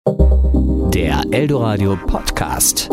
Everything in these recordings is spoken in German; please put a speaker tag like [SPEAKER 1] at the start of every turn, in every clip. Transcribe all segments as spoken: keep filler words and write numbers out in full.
[SPEAKER 1] Der Eldoradio Podcast.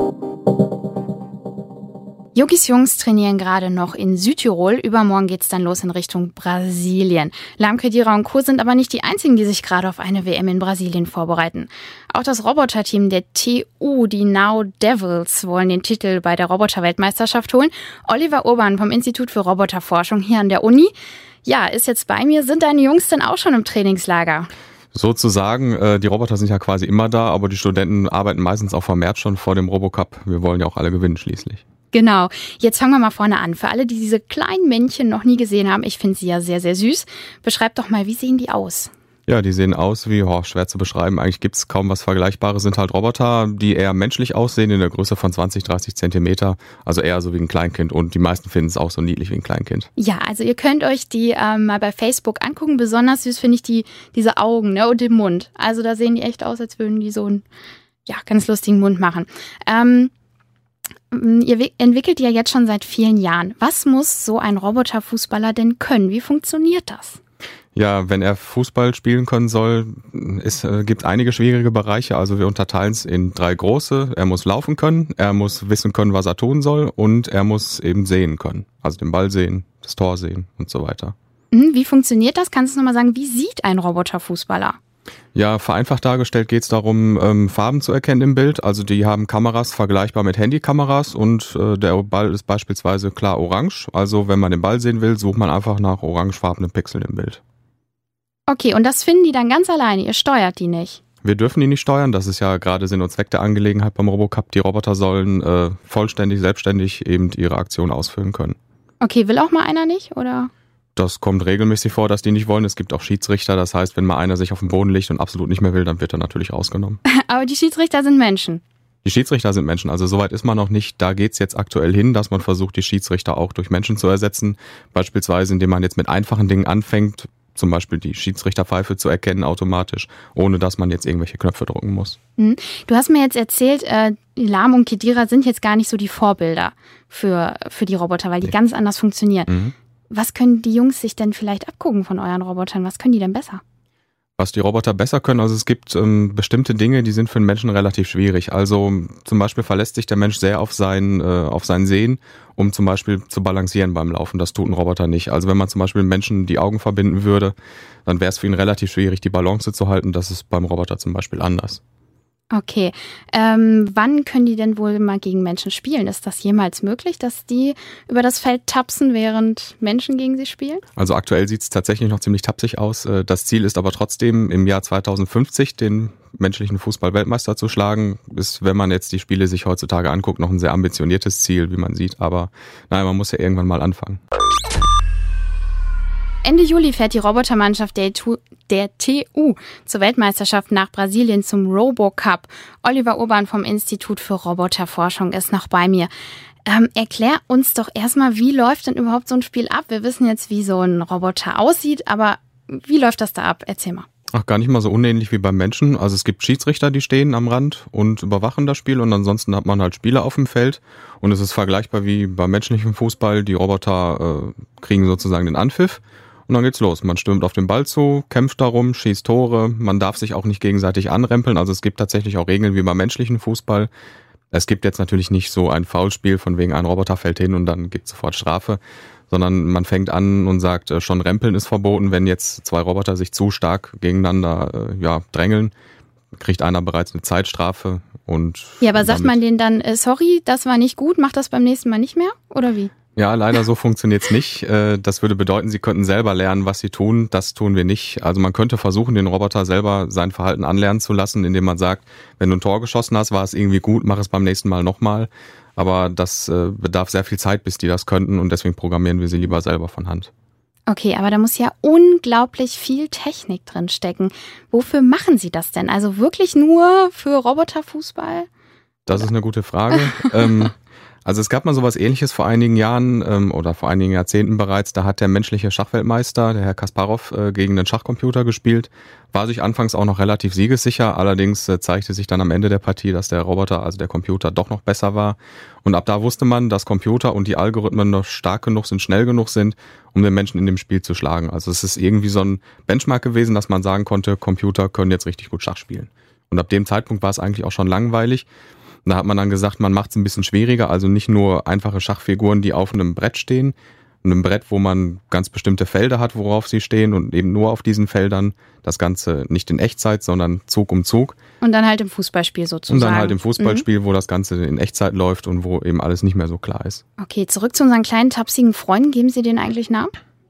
[SPEAKER 2] Jogis Jungs trainieren gerade noch in Südtirol. Übermorgen geht's dann los in Richtung Brasilien. Lam, Khedira und Co. sind aber nicht die einzigen, die sich gerade auf eine W M in Brasilien vorbereiten. Auch das Roboterteam der T U, die Now Devils, wollen den Titel bei der Roboter-Weltmeisterschaft holen. Oliver Urban vom Institut für Roboterforschung hier an der Uni. Ja, ist jetzt bei mir. Sind deine Jungs denn auch schon im Trainingslager?
[SPEAKER 3] Sozusagen, die Roboter sind ja quasi immer da, aber die Studenten arbeiten meistens auch vermehrt schon vor dem Robocup. Wir wollen ja auch alle gewinnen schließlich.
[SPEAKER 2] Genau. Jetzt fangen wir mal vorne an. Für alle, die diese kleinen Männchen noch nie gesehen haben, ich finde sie ja sehr, sehr süß. Beschreib doch mal, wie sehen die aus?
[SPEAKER 3] Ja, die sehen aus wie, oh, schwer zu beschreiben. Eigentlich gibt's kaum was Vergleichbares. Sind halt Roboter, die eher menschlich aussehen, in der Größe von zwanzig, dreißig Zentimeter. Also eher so wie ein Kleinkind. Und die meisten finden es auch so niedlich wie ein Kleinkind.
[SPEAKER 2] Ja, also ihr könnt euch die ähm, mal bei Facebook angucken. Besonders süß finde ich die diese Augen, ne, und den Mund. Also da sehen die echt aus, als würden die so einen, ja, ganz lustigen Mund machen. Ähm, Ihr entwickelt ja jetzt schon seit vielen Jahren. Was muss so ein Roboterfußballer denn können? Wie funktioniert das?
[SPEAKER 3] Ja, wenn er Fußball spielen können soll, es äh, gibt einige schwierige Bereiche. Also wir unterteilen es in drei große. Er muss laufen können, er muss wissen können, was er tun soll und er muss eben sehen können. Also den Ball sehen, das Tor sehen und so weiter.
[SPEAKER 2] Wie funktioniert das? Kannst du nochmal sagen, wie sieht ein Roboterfußballer?
[SPEAKER 3] Ja, vereinfacht dargestellt geht es darum, ähm, Farben zu erkennen im Bild. Also die haben Kameras vergleichbar mit Handykameras und äh, der Ball ist beispielsweise klar orange. Also wenn man den Ball sehen will, sucht man einfach nach orangefarbenen Pixeln im Bild.
[SPEAKER 2] Okay, und das finden die dann ganz alleine? Ihr steuert die nicht?
[SPEAKER 3] Wir dürfen die nicht steuern. Das ist ja gerade Sinn und Zweck der Angelegenheit beim Robocup. Die Roboter sollen äh, vollständig, selbstständig eben ihre Aktion ausführen können.
[SPEAKER 2] Okay, will auch mal einer nicht, oder?
[SPEAKER 3] Das kommt regelmäßig vor, dass die nicht wollen. Es gibt auch Schiedsrichter. Das heißt, wenn mal einer sich auf den Boden legt und absolut nicht mehr will, dann wird er natürlich rausgenommen.
[SPEAKER 2] Aber die Schiedsrichter sind Menschen.
[SPEAKER 3] Die Schiedsrichter sind Menschen. Also soweit ist man noch nicht. Da geht's jetzt aktuell hin, dass man versucht, die Schiedsrichter auch durch Menschen zu ersetzen. Beispielsweise, indem man jetzt mit einfachen Dingen anfängt, zum Beispiel die Schiedsrichterpfeife zu erkennen automatisch, ohne dass man jetzt irgendwelche Knöpfe drücken muss.
[SPEAKER 2] Du hast mir jetzt erzählt, äh, Lam und Khedira sind jetzt gar nicht so die Vorbilder für, für die Roboter, weil die nee. ganz anders funktionieren. Mhm. Was können die Jungs sich denn vielleicht abgucken von euren Robotern? Was können die denn besser?
[SPEAKER 3] Was die Roboter besser können, also es gibt ähm, bestimmte Dinge, die sind für den Menschen relativ schwierig. Also zum Beispiel verlässt sich der Mensch sehr auf sein, äh, auf sein Sehen, um zum Beispiel zu balancieren beim Laufen. Das tut ein Roboter nicht. Also wenn man zum Beispiel Menschen die Augen verbinden würde, dann wäre es für ihn relativ schwierig, die Balance zu halten. Das ist beim Roboter zum Beispiel anders.
[SPEAKER 2] Okay, ähm, wann können die denn wohl mal gegen Menschen spielen? Ist das jemals möglich, dass die über das Feld tapsen, während Menschen gegen sie spielen?
[SPEAKER 3] Also aktuell sieht es tatsächlich noch ziemlich tapsig aus. Das Ziel ist aber trotzdem, im Jahr zweitausendfünfzig den menschlichen Fußball-Weltmeister zu schlagen. Ist, wenn man jetzt die Spiele sich heutzutage anguckt, noch ein sehr ambitioniertes Ziel, wie man sieht. Aber naja, man muss ja irgendwann mal anfangen.
[SPEAKER 2] Ende Juli fährt die Robotermannschaft der, der T U zur Weltmeisterschaft nach Brasilien zum Robocup. Oliver Urban vom Institut für Roboterforschung ist noch bei mir. Ähm, erklär uns doch erstmal, wie läuft denn überhaupt so ein Spiel ab? Wir wissen jetzt, wie so ein Roboter aussieht, aber wie läuft das da ab? Erzähl mal.
[SPEAKER 3] Ach, gar nicht mal so unähnlich wie beim Menschen. Also es gibt Schiedsrichter, die stehen am Rand und überwachen das Spiel und ansonsten hat man halt Spieler auf dem Feld und es ist vergleichbar wie beim menschlichen Fußball. Die Roboter äh, kriegen sozusagen den Anpfiff. Und dann geht's los. Man stürmt auf den Ball zu, kämpft darum, schießt Tore. Man darf sich auch nicht gegenseitig anrempeln. Also es gibt tatsächlich auch Regeln wie beim menschlichen Fußball. Es gibt jetzt natürlich nicht so ein Foulspiel, von wegen ein Roboter fällt hin und dann gibt's sofort Strafe. Sondern man fängt an und sagt, schon Rempeln ist verboten. Wenn jetzt zwei Roboter sich zu stark gegeneinander äh, ja, drängeln, kriegt einer bereits eine Zeitstrafe. Und
[SPEAKER 2] ja, aber sagt man denen dann, äh, sorry, das war nicht gut, mach das beim nächsten Mal nicht mehr? Oder wie?
[SPEAKER 3] Ja, leider so funktioniert's nicht. Das würde bedeuten, sie könnten selber lernen, was sie tun. Das tun wir nicht. Also man könnte versuchen, den Roboter selber sein Verhalten anlernen zu lassen, indem man sagt, wenn du ein Tor geschossen hast, war es irgendwie gut, mach es beim nächsten Mal nochmal. Aber das bedarf sehr viel Zeit, bis die das könnten und deswegen programmieren wir sie lieber selber von Hand.
[SPEAKER 2] Okay, aber da muss ja unglaublich viel Technik drin stecken. Wofür machen Sie das denn? Also wirklich nur für Roboterfußball?
[SPEAKER 3] Das ist eine gute Frage. ähm, Also es gab mal sowas Ähnliches vor einigen Jahren ähm, oder vor einigen Jahrzehnten bereits. Da hat der menschliche Schachweltmeister, der Herr Kasparov, äh, gegen den Schachcomputer gespielt. War sich anfangs auch noch relativ siegessicher. Allerdings äh, zeigte sich dann am Ende der Partie, dass der Roboter, also der Computer, doch noch besser war. Und ab da wusste man, dass Computer und die Algorithmen noch stark genug sind, schnell genug sind, um den Menschen in dem Spiel zu schlagen. Also es ist irgendwie so ein Benchmark gewesen, dass man sagen konnte, Computer können jetzt richtig gut Schach spielen. Und ab dem Zeitpunkt war es eigentlich auch schon langweilig. Da hat man dann gesagt, man macht es ein bisschen schwieriger, also nicht nur einfache Schachfiguren, die auf einem Brett stehen, einem Brett, wo man ganz bestimmte Felder hat, worauf sie stehen und eben nur auf diesen Feldern. Das Ganze nicht in Echtzeit, sondern Zug um Zug.
[SPEAKER 2] Und dann halt im Fußballspiel sozusagen.
[SPEAKER 3] Und dann halt im Fußballspiel, mhm. wo das Ganze in Echtzeit läuft und wo eben alles nicht mehr so klar ist.
[SPEAKER 2] Okay, zurück zu unseren kleinen tapsigen Freunden. Geben Sie denen eigentlich Namen?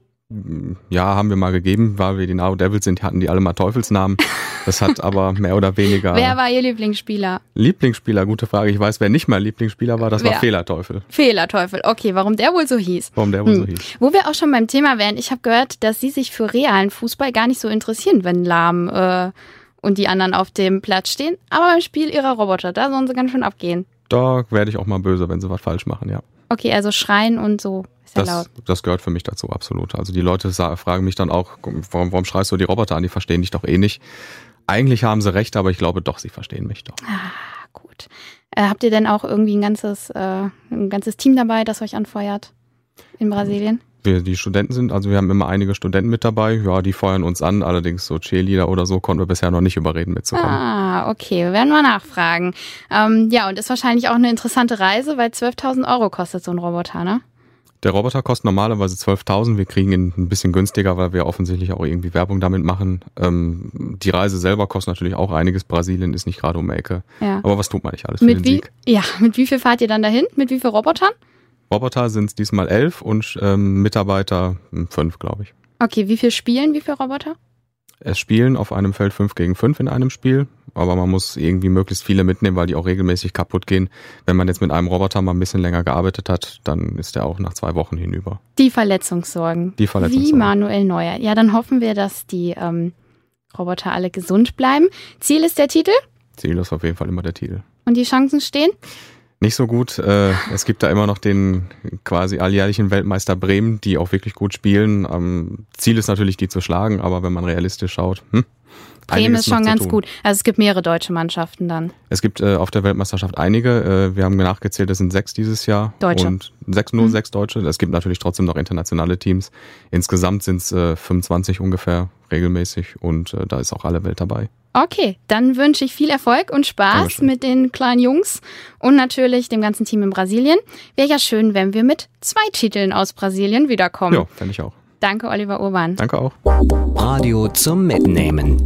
[SPEAKER 3] Ja, haben wir mal gegeben, weil wir die Naro Devils sind, hatten die alle mal Teufelsnamen. Das hat aber mehr oder weniger...
[SPEAKER 2] Wer war Ihr Lieblingsspieler?
[SPEAKER 3] Lieblingsspieler, gute Frage. Ich weiß, wer nicht mein Lieblingsspieler war, das Wer? war Fehlerteufel.
[SPEAKER 2] Fehlerteufel, okay, warum der wohl so hieß?
[SPEAKER 3] Warum der wohl
[SPEAKER 2] hm.
[SPEAKER 3] so hieß.
[SPEAKER 2] Wo wir auch schon beim Thema wären, ich habe gehört, dass Sie sich für realen Fußball gar nicht so interessieren, wenn Lahm äh, und die anderen auf dem Platz stehen. Aber beim Spiel Ihrer Roboter, da sollen sie ganz schön abgehen.
[SPEAKER 3] Da werde ich auch mal böse, wenn sie was falsch machen, ja.
[SPEAKER 2] Okay, also schreien und so.
[SPEAKER 3] Das, das gehört für mich dazu, absolut. Also die Leute fragen mich dann auch, warum, warum schreist du die Roboter an, die verstehen dich doch eh nicht. Eigentlich haben sie recht, aber ich glaube doch, sie verstehen mich doch.
[SPEAKER 2] Ah, gut. Äh, habt ihr denn auch irgendwie ein ganzes, äh, ein ganzes Team dabei, das euch anfeuert in Brasilien?
[SPEAKER 3] Wir, die Studenten sind, also wir haben immer einige Studenten mit dabei, ja, die feuern uns an, allerdings so Cheerleader oder so konnten wir bisher noch nicht überreden mitzukommen.
[SPEAKER 2] Ah, okay, wir werden mal nachfragen. Ähm, ja, und ist wahrscheinlich auch eine interessante Reise, weil zwölftausend Euro kostet so ein Roboter, ne?
[SPEAKER 3] Der Roboter kostet normalerweise zwölftausend, wir kriegen ihn ein bisschen günstiger, weil wir offensichtlich auch irgendwie Werbung damit machen. Ähm, die Reise selber kostet natürlich auch einiges, Brasilien ist nicht gerade um die Ecke, ja. Aber was tut man nicht alles für
[SPEAKER 2] mit
[SPEAKER 3] den
[SPEAKER 2] wie,
[SPEAKER 3] Sieg?
[SPEAKER 2] Ja, mit wie viel fahrt ihr dann dahin? Mit wie vielen Robotern?
[SPEAKER 3] Roboter sind es diesmal elf und ähm, Mitarbeiter fünf, glaube ich.
[SPEAKER 2] Okay, wie viel spielen, wie viele Roboter?
[SPEAKER 3] Es spielen auf einem Feld fünf gegen fünf in einem Spiel, aber man muss irgendwie möglichst viele mitnehmen, weil die auch regelmäßig kaputt gehen. Wenn man jetzt mit einem Roboter mal ein bisschen länger gearbeitet hat, dann ist der auch nach zwei Wochen hinüber.
[SPEAKER 2] Die Verletzungssorgen.
[SPEAKER 3] Die Verletzungssorgen.
[SPEAKER 2] Wie Manuel Neuer. Ja, dann hoffen wir, dass die ähm, Roboter alle gesund bleiben. Ziel ist der Titel?
[SPEAKER 3] Ziel ist auf jeden Fall immer der Titel.
[SPEAKER 2] Und die Chancen stehen?
[SPEAKER 3] Nicht so gut. Äh, es gibt da immer noch den quasi alljährlichen Weltmeister Bremen, die auch wirklich gut spielen. Ähm, Ziel ist natürlich, die zu schlagen, aber wenn man realistisch schaut, hm,
[SPEAKER 2] Bremen ist schon ganz gut. Also es gibt mehrere deutsche Mannschaften dann.
[SPEAKER 3] Es gibt äh, auf der Weltmeisterschaft einige. Äh, wir haben nachgezählt, es sind sechs dieses Jahr.
[SPEAKER 2] Deutsche.
[SPEAKER 3] Und sechs, nur
[SPEAKER 2] mhm.
[SPEAKER 3] sechs Deutsche. Es gibt natürlich trotzdem noch internationale Teams. Insgesamt sind es äh, fünfundzwanzig ungefähr regelmäßig und äh, da ist auch alle Welt dabei.
[SPEAKER 2] Okay, dann wünsche ich viel Erfolg und Spaß Dankeschön. Mit den kleinen Jungs und natürlich dem ganzen Team in Brasilien. Wäre ja schön, wenn wir mit zwei Titeln aus Brasilien wiederkommen.
[SPEAKER 3] Ja, fände ich auch.
[SPEAKER 2] Danke, Oliver Urban.
[SPEAKER 3] Danke auch.
[SPEAKER 1] Radio zum Mitnehmen.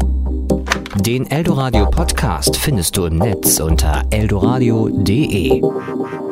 [SPEAKER 1] Den Eldoradio Podcast findest du im Netz unter eldoradio punkt de.